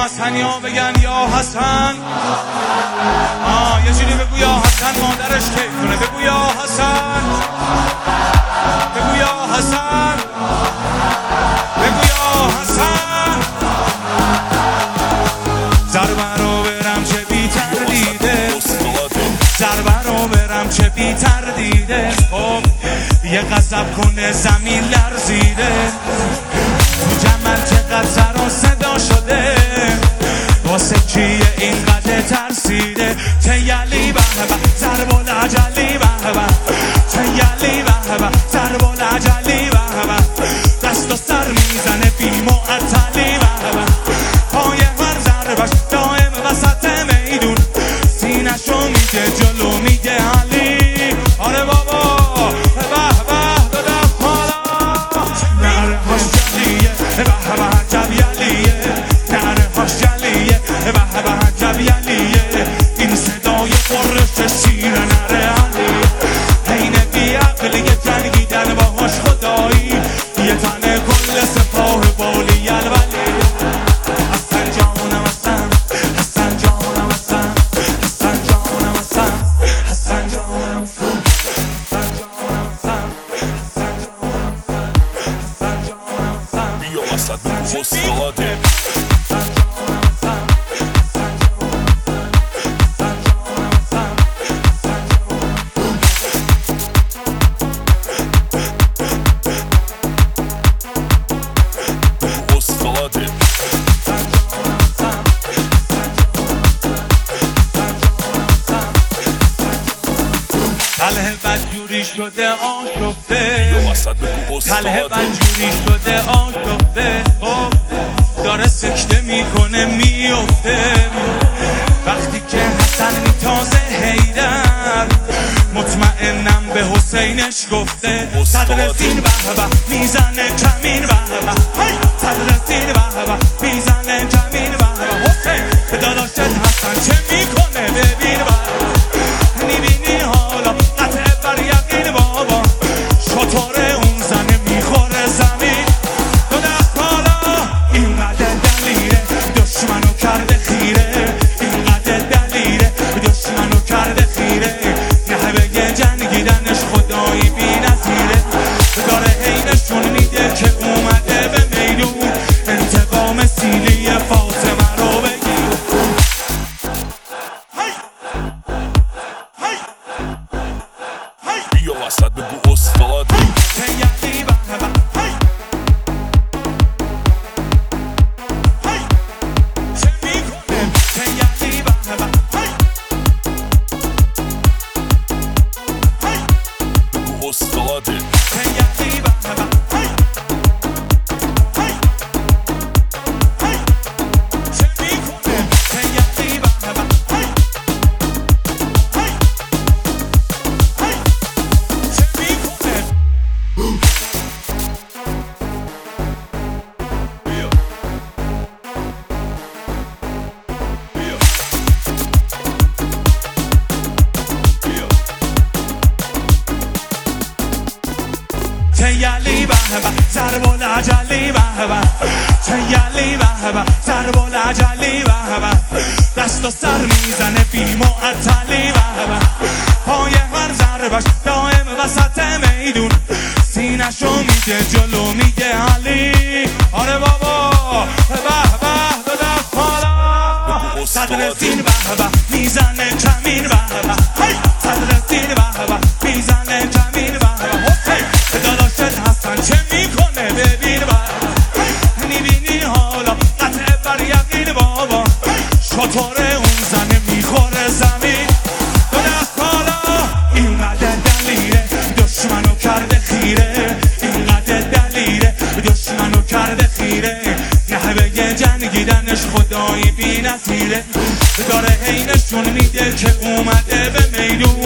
حسنیا بگن یا حسن. یه جوری بگو یا حسن، مادرش کیف کنه. بگو یا حسن، بگو یا حسن، بگو یا حسن. ضربه رو برم چه بی تردیده، ضربه رو برم چه بی تردیده. خب یه غضب کنه زمین لرزیده، تو جمل چقدر سر و صدا شده، واسه کیه اینقدر ترسیده. تیلی به به ضرب العجلی به به، تیلی به به ضرب العجلی به به. دست و سر میزنه بی معطلی به به، پای هر ضربش دائم وسط میدون، سینه‌شو میگه جلو میگه علی. آره بابا به به دادم حالا، نره هاش جلیه به به جبیلیه، نره هاش جلیه به به جبیلیه. این صدای قرش شیر نره علی، حین بی عقلیه جنگیدن باهاش خدایی، یه تنه کل سپاه بالی الولی. حسن جانم حسن، حسن جانم حسن، حسن جانم حسن، حسن جانم حسن، حسن جانم حسن، حسن جانم حسن، حسن جانم حسن. بیا وسط بگو استاده، تله بدجوری شده آشفته، تله استاده بدجوری شده آشفته. خب داره سکته میکنه میفته، وقتی که حسن میتازه حیدر، مطمئنم به حسینش گفته. صدر سین به به میزنه کمین به به، صدر سین به به میزنه کمین به به. حسین به داداشت حسن چه میکنه ببین به، میبینی حالا قطع بر یقین بابا، شطور اون زنه میخوره زمین. دو دست حالا اینقدر دلیره دشمنو کرده خیره، اینقدر دلیره دشمنو کرده خیره. نحوه جنگیدنش خدایی بی نظیره، داره حینشون میده که اومده به میدون، انتقام سیلی فاطمه رو بگیر. بیا وسط بگو استاده، تیلی به به چه میکنه، تیلی به به بگو استاده، تیلی به به چه میکنه، تیلی به به چه میکنه. بیا بیا بیا تیلی به به ضرب العجلی به به، تیلی به به ضرب العجلی به به. دست و سر میزنه بی معطلی به به، پای هر ضربش دائم وسط میدون، سینه‌شو میگه جلو میگه علی. آره بابا به به دادم حالا، صدر سین به به میزنه کمین به به، صدر سین به به میزنه کمین به به. حسین به داداشت حسن چه میکنه ببین به، میبینی حالا قطع بر یقین بابا، شطور اون زنه میخوره زمین. دو دست حالا اینقدر دلیره دشمنو کرده خیره، اینقدر دلیره دشمنو کرده خیره. نحوه جنگیدنش خدایی بی نظیره، داره حینشون میده که اومده به میدون،